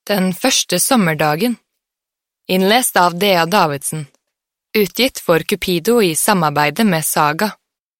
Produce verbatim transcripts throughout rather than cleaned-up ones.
Den første sommerdagen. Innlest av Dea Davidsen. Utgitt for Cupido i samarbeide med Saga.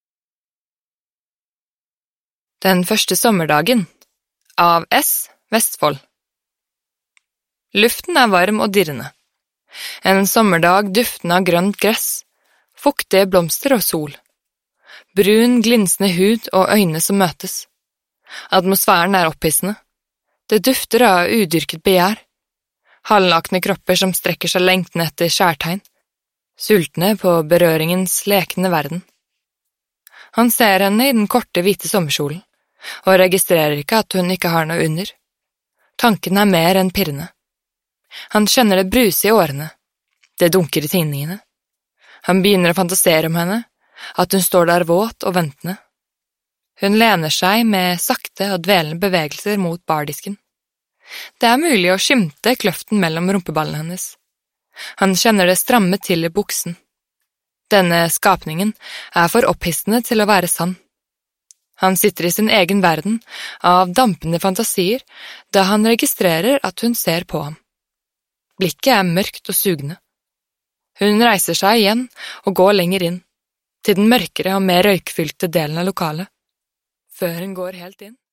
Den første sommerdagen. Av S. Vestfold. Luften er varm og dirrende. En sommerdag duftende av grønt gress, fuktige blomster og sol. Brun, glinsende hud og øyne som møtes. Atmosfæren er opphissende. Det dufter av udyrket begjær. Halvnakne kropper som strekker seg lengtende etter skjærtegn. Sultne på berøringens lekende verden. Han ser henne i den korte, hvite sommerkjolen, og registrerer ikke at hun ikke har noe under. Tanken er mer enn pirrende. Han skjønner det bruse i årene. Det dunker i tinningene. Han begynner å fantasere om henne, at hun står der våt og ventende. Hun lener seg med sakte og dvelende bevegelser mot bardisken. Det er mulig å skimte kløften mellom rumpeballene hennes. Han kjenner det stramme til i buksen. Denne skapningen er for opphissende til å være sann. Han sitter i sin egen verden av dampende fantasier da han registrerer at hun ser på ham. Blikket er mørkt og sugende. Hun reiser seg igjen og går lenger inn, til den mørkere og mer røykfylte delen av lokalet, før hun går helt inn.